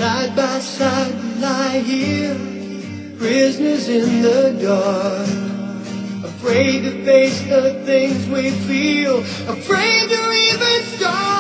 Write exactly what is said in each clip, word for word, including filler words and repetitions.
Side by side we lie here, prisoners in the dark, afraid to face the things we feel, afraid to even start.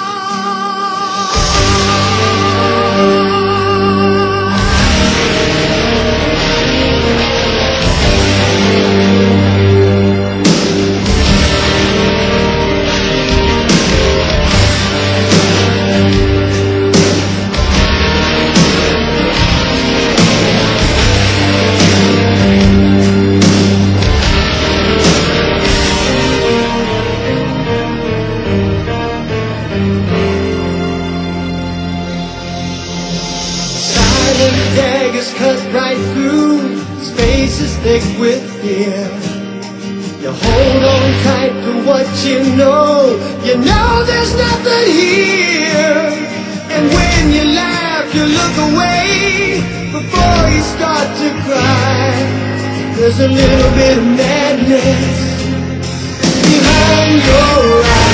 Daggers cut right through, space is thick with fear. You hold on tight to what you know, you know there's nothing here. And when you laugh, you look away before you start to cry. There's a little bit of madness behind your eyes.